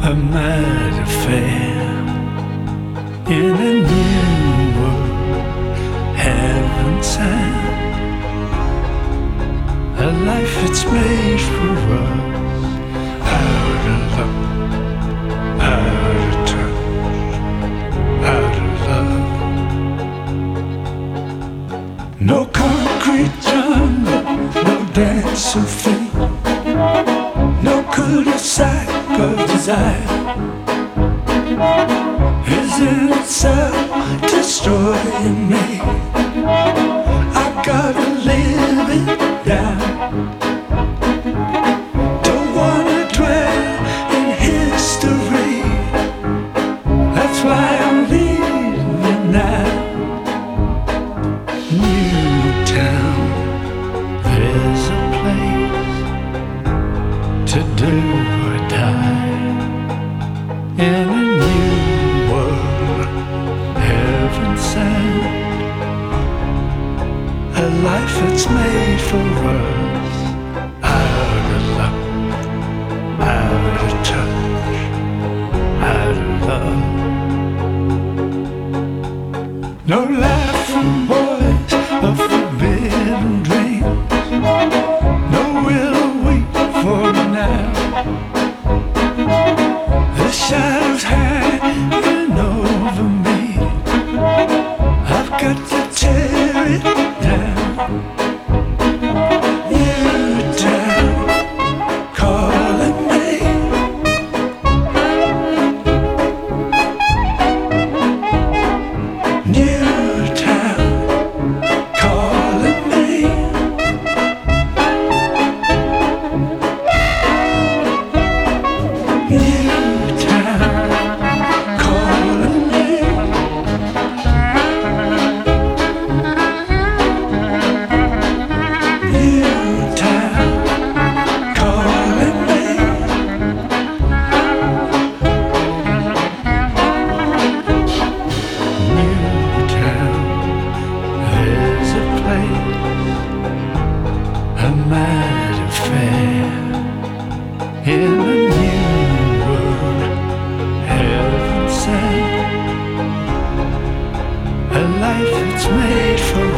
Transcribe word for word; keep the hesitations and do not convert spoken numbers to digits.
a mad affair in a new world, heaven sent, a life that's made for us. Out of love, out of touch, out of love. No concrete jungle, no dance of fate, no cul-de-sac of desire is in itself destroying me. I gotta live it down. Don't wanna dwell in history. That's why I'm leaving now. Newtown, there's a place to do or die in a new world, heaven sent, a life that's made for us. Out of love, out of touch, out of love. No laughing boys of forbidden dreams, no will wait for me now. The shadows hanging over me, I've got to tear it down. Newtown, calling me. Newtown, calling me. Newtown, calling me. Newtown, calling me. Newtown, there's a place, a mad affair in a new world, heaven sent, a life that's made for